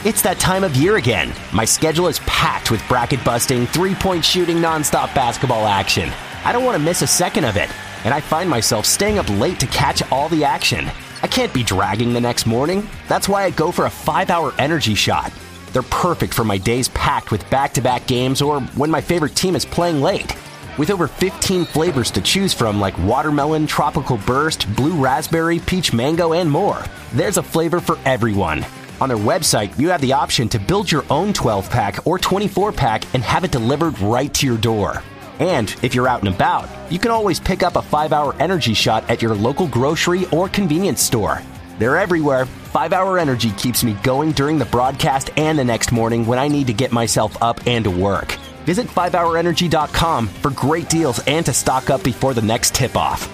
It's that time of year again. My schedule is packed with bracket-busting, three-point shooting, nonstop basketball action. I don't want to miss a second of it, and I find myself staying up late to catch all the action. I can't be dragging the next morning. That's why I go for a 5-hour energy shot. They're perfect for my days packed with back-to-back games or when my favorite team is playing late. With over 15 flavors to choose from like watermelon, tropical burst, blue raspberry, peach mango, and more, there's a flavor for everyone. On their website, you have the option to build your own 12-pack or 24-pack and have it delivered right to your door. And if you're out and about, you can always pick up a 5-hour energy shot at your local grocery or convenience store. They're everywhere. 5-hour energy keeps me going during the broadcast and the next morning when I need to get myself up and to work. Visit 5hourenergy.com for great deals and to stock up before the next tip-off.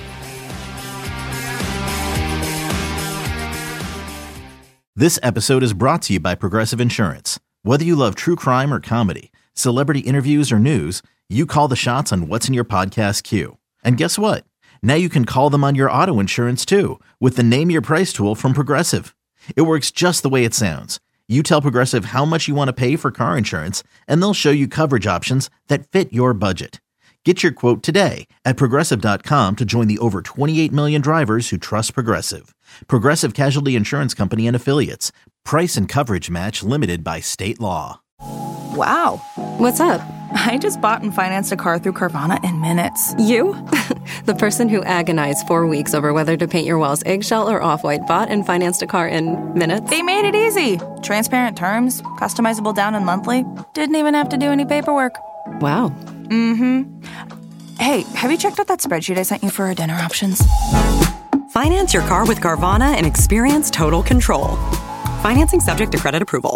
This episode is brought to you by Progressive Insurance. Whether you love true crime or comedy, celebrity interviews or news, you call the shots on what's in your podcast queue. And guess what? Now you can call them on your auto insurance too with the Name Your Price tool from Progressive. It works just the way it sounds. You tell Progressive how much you want to pay for car insurance, and they'll show you coverage options that fit your budget. Get your quote today at Progressive.com to join the over 28 million drivers who trust Progressive. Progressive Casualty Insurance Company and Affiliates. Price and coverage match limited by state law. Wow. What's up? I just bought and financed a car through Carvana in minutes. You? The person who agonized 4 weeks over whether to paint your walls eggshell or off-white bought and financed a car in minutes? They made it easy. Transparent terms, customizable down and monthly. Didn't even have to do any paperwork. Wow. Mm-hmm. Hey, have you checked out that spreadsheet I sent you for our dinner options? Finance your car with Carvana and experience total control. Financing subject to credit approval.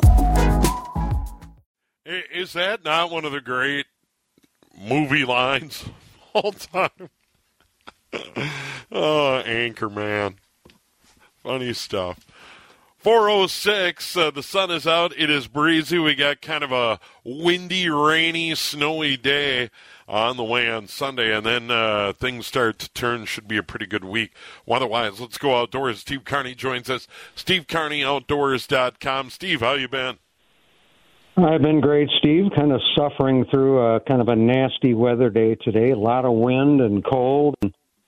Is that not one of the great movie lines of all time? Oh, Anchorman. Funny stuff. 4:06, the sun is out. It is breezy. We got kind of a windy, rainy, snowy day on the way on Sunday, and then things start to turn. Should be a pretty good week. Otherwise, let's go outdoors. Steve Carney joins us. SteveCarneyOutdoors.com. Steve, how you been? I've been great, Steve. Kind of suffering through kind of a nasty weather day today. A lot of wind and cold.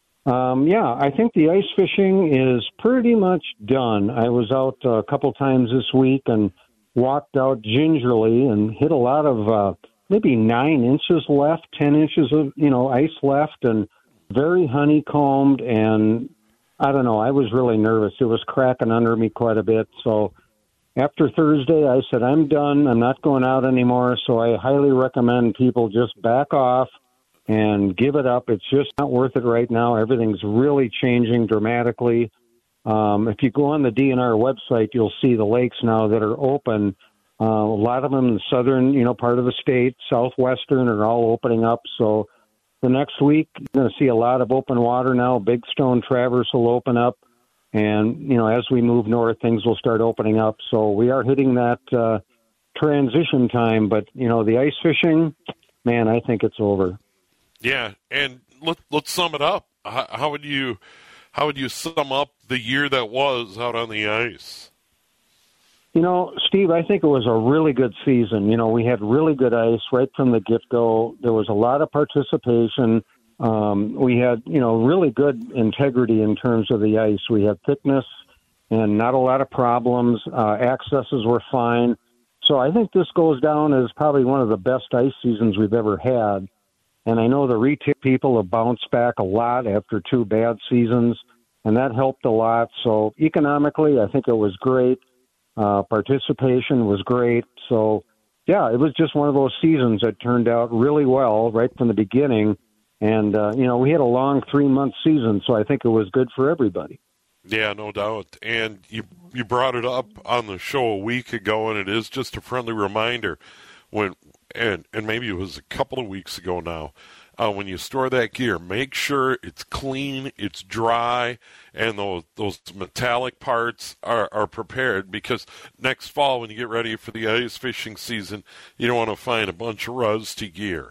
I think the ice fishing is pretty much done. I was out a couple times this week and walked out gingerly and hit a lot of maybe 9 inches left, 10 inches of ice left, and very honeycombed. And I don't know, I was really nervous. It was cracking under me quite a bit. So after Thursday, I said, I'm done. I'm not going out anymore. So I highly recommend people just back off and give it up. It's just not worth it right now. Everything's really changing dramatically. If you go on the DNR website, you'll see the lakes now that are open. A lot of them in the southern, part of the state, southwestern are all opening up. So the next week, you're going to see a lot of open water now. Big Stone Traverse will open up. And, as we move north, things will start opening up. So we are hitting that transition time. But, the ice fishing, man, I think it's over. Yeah, and let's sum it up. How would you sum up the year that was out on the ice? Steve, I think it was a really good season. We had really good ice right from the get-go. There was a lot of participation. We had, really good integrity in terms of the ice. We had thickness and not a lot of problems. Accesses were fine. So I think this goes down as probably one of the best ice seasons we've ever had. And I know the retail people have bounced back a lot after 2 bad seasons, and that helped a lot. So economically, I think it was great. Participation was great. So, yeah, it was just one of those seasons that turned out really well right from the beginning. And, we had a long 3-month season, so I think it was good for everybody. Yeah, no doubt. And you brought it up on the show a week ago, and it is just a friendly reminder and maybe it was a couple of weeks ago now, when you store that gear, make sure it's clean, it's dry, and those metallic parts are prepared, because next fall when you get ready for the ice fishing season, you don't want to find a bunch of rusty gear.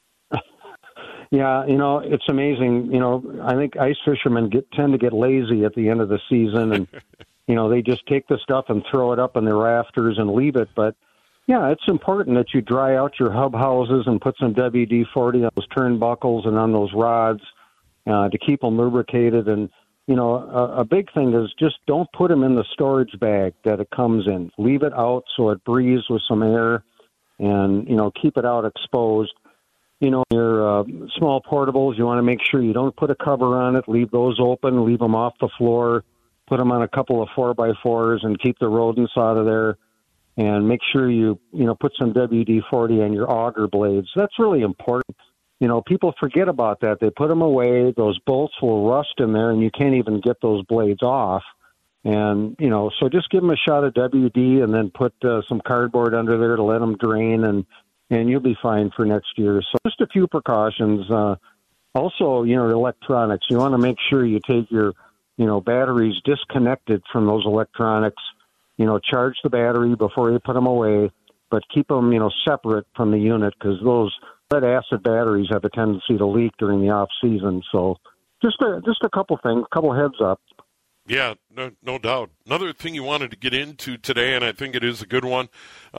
Yeah, it's amazing. I think ice fishermen tend to get lazy at the end of the season, and they just take the stuff and throw it up in the rafters and leave it. But, yeah, it's important that you dry out your hub houses and put some WD-40 on those turnbuckles and on those rods to keep them lubricated. And, a big thing is just don't put them in the storage bag that it comes in. Leave it out so it breathes with some air and, keep it out exposed. Your small portables, you want to make sure you don't put a cover on it. Leave those open. Leave them off the floor. Put them on a couple of 4x4s and keep the rodents out of there. And make sure you put some WD-40 on your auger blades. That's really important. People forget about that. They put them away. Those bolts will rust in there, and you can't even get those blades off. And, so just give them a shot of WD and then put some cardboard under there to let them drain, and you'll be fine for next year. So just a few precautions. Also, electronics. You want to make sure you take your, batteries disconnected from those electronics. Charge the battery before you put them away, but keep them, separate from the unit because those lead acid batteries have a tendency to leak during the off season. So just a couple things, couple heads up. Yeah, no doubt. Another thing you wanted to get into today, and I think it is a good one,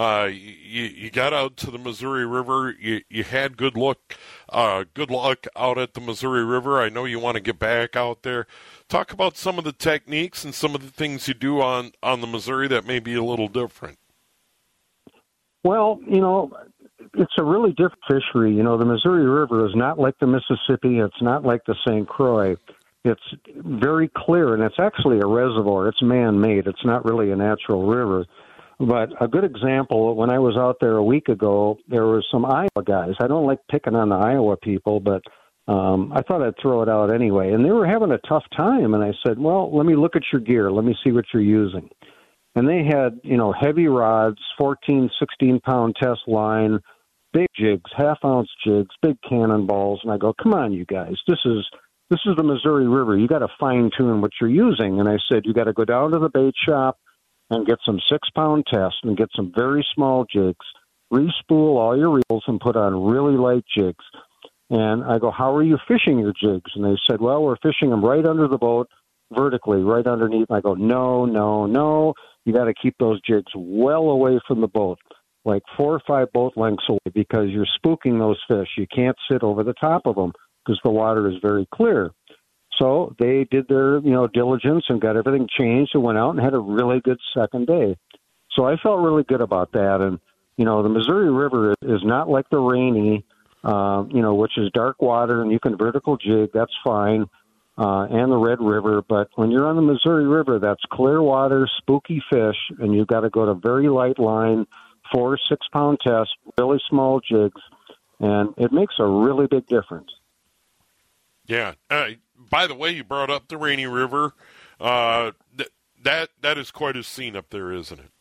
you got out to the Missouri River. You had good luck out at the Missouri River. I know you want to get back out there. Talk about some of the techniques and some of the things you do on the Missouri that may be a little different. Well, it's a really different fishery. The Missouri River is not like the Mississippi. It's not like the St. Croix. It's very clear, and it's actually a reservoir. It's man-made. It's not really a natural river. But a good example, when I was out there a week ago, there were some Iowa guys. I don't like picking on the Iowa people, but I thought I'd throw it out anyway. And they were having a tough time, and I said, well, let me look at your gear. Let me see what you're using. And they had, heavy rods, 14, 16-pound test line, big jigs, half-ounce jigs, big cannonballs. And I go, come on, you guys, this is the Missouri River. You got to fine-tune what you're using. And I said, you got to go down to the bait shop and get some 6-pound tests and get some very small jigs, re-spool all your reels and put on really light jigs. And I go, how are you fishing your jigs? And they said, well, we're fishing them right under the boat, vertically, right underneath. And I go, no. You got to keep those jigs well away from the boat, like 4 or 5 boat lengths away, because you're spooking those fish. You can't sit over the top of them because the water is very clear. So they did their, diligence and got everything changed and went out and had a really good second day. So I felt really good about that. And, the Missouri River is not like the Rainy, which is dark water and you can vertical jig. That's fine. And the Red River. But when you're on the Missouri River, that's clear water, spooky fish, and you've got to go to very light line, 4 or 6-pound tests, really small jigs, and it makes a really big difference. Yeah. By the way, you brought up the Rainy River. That is quite a scene up there, isn't it?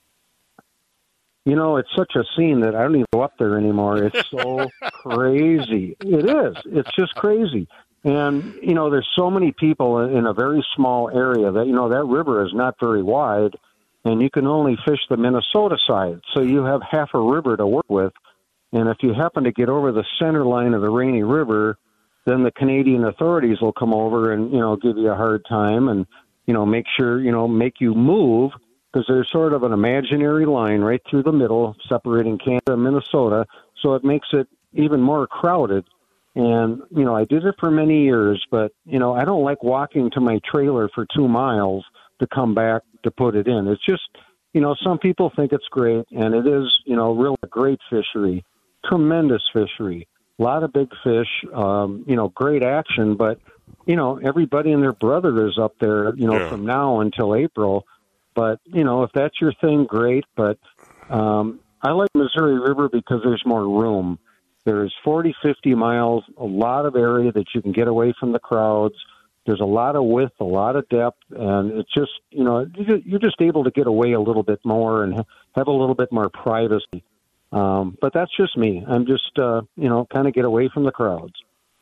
It's such a scene that I don't even go up there anymore. It's so crazy. It is. It's just crazy. And, there's so many people in a very small area that, that river is not very wide, and you can only fish the Minnesota side. So you have half a river to work with. And if you happen to get over the center line of the Rainy River, then the Canadian authorities will come over and, give you a hard time and, make sure, make you move, because there's sort of an imaginary line right through the middle separating Canada and Minnesota. So it makes it even more crowded. And, I did it for many years, but, I don't like walking to my trailer for 2 miles to come back to put it in. It's just, some people think it's great, and it is, really a great fishery, tremendous fishery, a lot of big fish, great action, but, everybody and their brother is up there, from now until April. But, if that's your thing, great. But I like Missouri River because there's more room. There's 40, 50 miles, a lot of area that you can get away from the crowds. There's a lot of width, a lot of depth, and it's just, you're just able to get away a little bit more and have a little bit more privacy. But that's just me. I'm just, kind of get away from the crowds.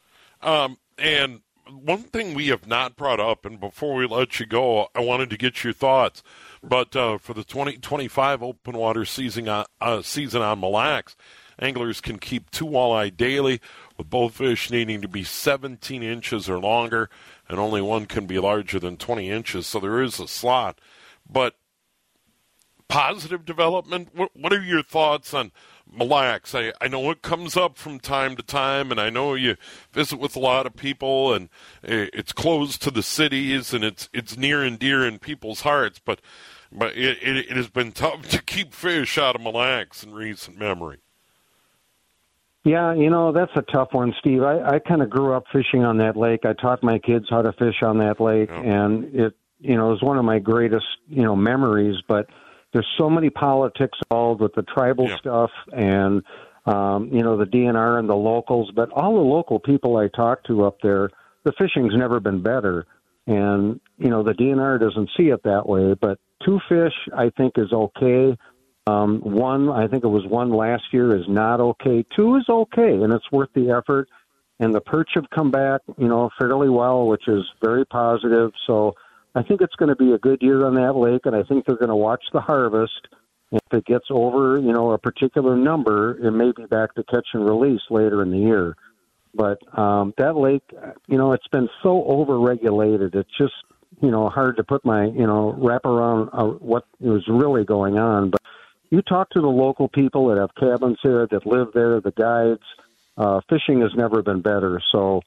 And one thing we have not brought up, and before we let you go, I wanted to get your thoughts, but for the 2025 open water season on Mille Lacs, anglers can keep 2 walleye daily, with both fish needing to be 17 inches or longer, and only one can be larger than 20 inches, so there is a slot. but positive development. What are your thoughts on Mille Lacs? I know it comes up from time to time, and I know you visit with a lot of people, and it's close to the cities, and it's near and dear in people's hearts, but it has been tough to keep fish out of Mille Lacs in recent memory. Yeah, that's a tough one, Steve. I kind of grew up fishing on that lake. I taught my kids how to fish on that lake, and it was one of my greatest, memories, but there's so many politics involved with the tribal stuff and, the DNR and the locals. But all the local people I talk to up there, the fishing's never been better. And, the DNR doesn't see it that way. But 2 fish, I think, is okay. 1, I think it was 1 last year, is not okay. 2 is okay, and it's worth the effort. And the perch have come back, fairly well, which is very positive. So I think it's going to be a good year on that lake, and I think they're going to watch the harvest. If it gets over, a particular number, it may be back to catch and release later in the year. But that lake, it's been so over-regulated. It's just, hard to put my, wrap around what was really going on. But you talk to the local people that have cabins there, that live there, the guides, fishing has never been better. So,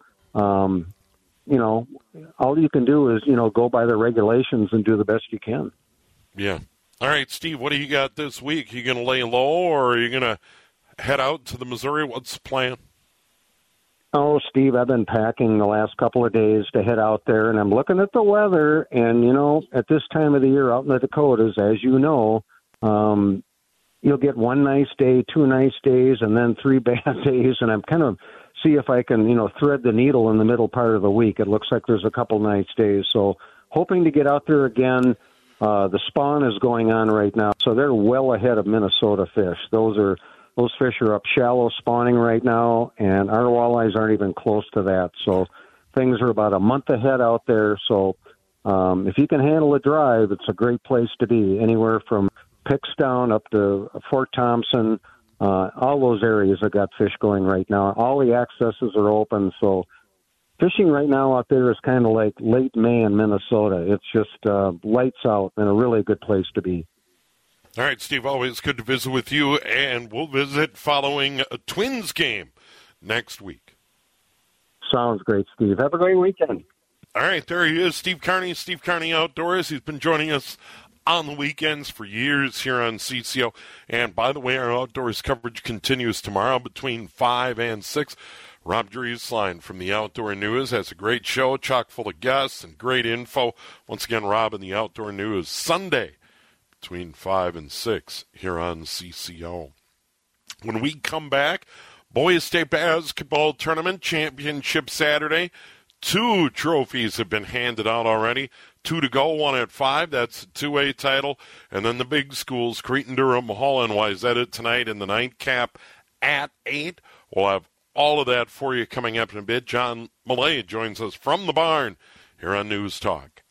all you can do is, go by the regulations and do the best you can. Yeah. All right, Steve, what do you got this week? Are you going to lay low, or are you going to head out to the Missouri? What's the plan? Oh, Steve, I've been packing the last couple of days to head out there, and I'm looking at the weather, and, at this time of the year out in the Dakotas, as you know, you'll get 1 nice day, 2 nice days, and then 3 bad days, and I'm kind of see if I can, thread the needle in the middle part of the week. It looks like there's a couple nice days, so hoping to get out there again. The spawn is going on right now, so they're well ahead of Minnesota fish. Those fish are up shallow spawning right now, and our walleyes aren't even close to that. So things are about a month ahead out there. So if you can handle a drive, it's a great place to be. Anywhere from Pickstown up to Fort Thompson, all those areas have got fish going right now. All the accesses are open, so fishing right now out there is kind of like late May in Minnesota. It's just lights out and a really good place to be. All right, Steve, always good to visit with you, and we'll visit following a Twins game next week. Sounds great, Steve. Have a great weekend. All right, there he is, Steve Carney, Steve Carney Outdoors. He's been joining us on the weekends for years here on CCO. And by the way, our outdoors coverage continues tomorrow between 5 and 6. Rob Drieslein from the Outdoor News has a great show, chock full of guests and great info. Once again, Rob in the Outdoor News, Sunday between 5 and 6 here on CCO. When we come back, Boys State Basketball Tournament Championship Saturday. 2 trophies have been handed out already. 2 to go, 1 at 5. That's a 2A title. And then the big schools, Creighton-Durham, Hall, and Wayzata tonight in the nightcap at 8. We'll have all of that for you coming up in a bit. John Millay joins us from the barn here on News Talk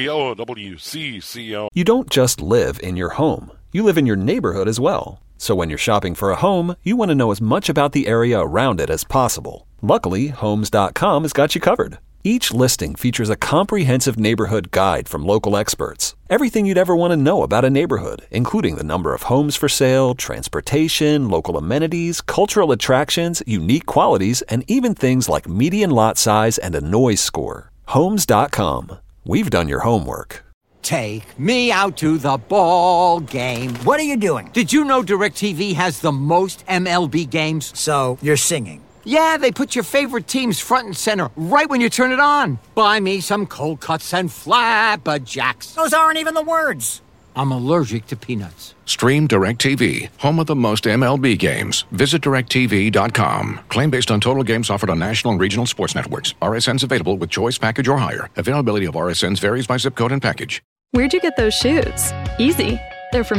830 WCCO. You don't just live in your home. You live in your neighborhood as well. So when you're shopping for a home, you want to know as much about the area around it as possible. Luckily, Homes.com has got you covered. Each listing features a comprehensive neighborhood guide from local experts. Everything you'd ever want to know about a neighborhood, including the number of homes for sale, transportation, local amenities, cultural attractions, unique qualities, and even things like median lot size and a noise score. Homes.com. We've done your homework. Take me out to the ball game. What are you doing? Did you know DirecTV has the most MLB games? So, you're singing. Yeah, they put your favorite teams front and center right when you turn it on. Buy me some cold cuts and flapjacks. Those aren't even the words. I'm allergic to peanuts. Stream DirecTV, home of the most MLB games. Visit DirecTV.com. Claim based on total games offered on national and regional sports networks. RSNs available with choice package or higher. Availability of RSNs varies by zip code and package. Where'd you get those shoes? Easy. They're from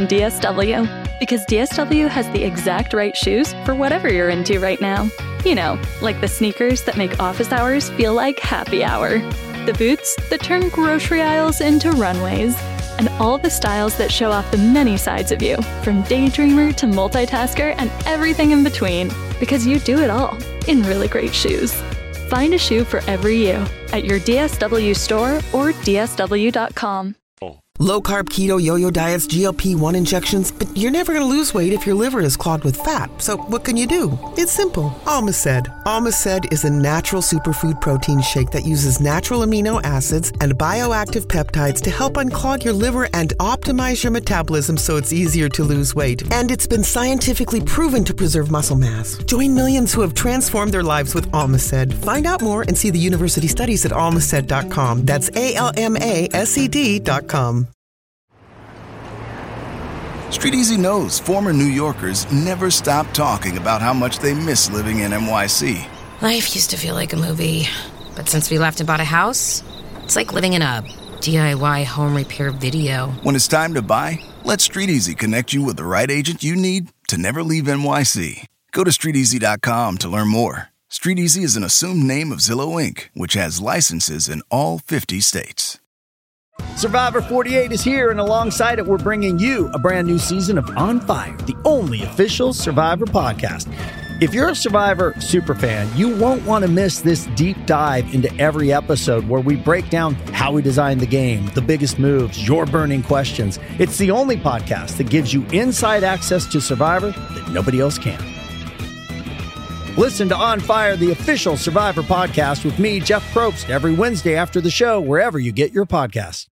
DSW. Because DSW has the exact right shoes for whatever you're into right now. You know, like the sneakers that make office hours feel like happy hour. The boots that turn grocery aisles into runways. And all the styles that show off the many sides of you, from daydreamer to multitasker and everything in between. Because you do it all in really great shoes. Find a shoe for every you at your DSW store or DSW.com. Low-carb keto yo-yo diets, GLP-1 injections, but you're never going to lose weight if your liver is clogged with fat. So what can you do? It's simple. Almaced. Almaced is a natural superfood protein shake that uses natural amino acids and bioactive peptides to help unclog your liver and optimize your metabolism so it's easier to lose weight. And it's been scientifically proven to preserve muscle mass. Join millions who have transformed their lives with Almaced. Find out more and see the university studies at almaced.com. That's ALMASED.com. Street Easy knows former New Yorkers never stop talking about how much they miss living in NYC. Life used to feel like a movie, but since we left and bought a house, it's like living in a DIY home repair video. When it's time to buy, let Street Easy connect you with the right agent you need to never leave NYC. Go to StreetEasy.com to learn more. Street Easy is an assumed name of Zillow Inc., which has licenses in all 50 states. Survivor 48 is here, and alongside it, we're bringing you a brand new season of On Fire, the only official Survivor podcast. If you're a Survivor superfan, you won't want to miss this deep dive into every episode where we break down how we designed the game, the biggest moves, your burning questions. It's the only podcast that gives you inside access to Survivor that nobody else can. Listen to On Fire, the official Survivor podcast with me, Jeff Probst, every Wednesday after the show, wherever you get your podcasts.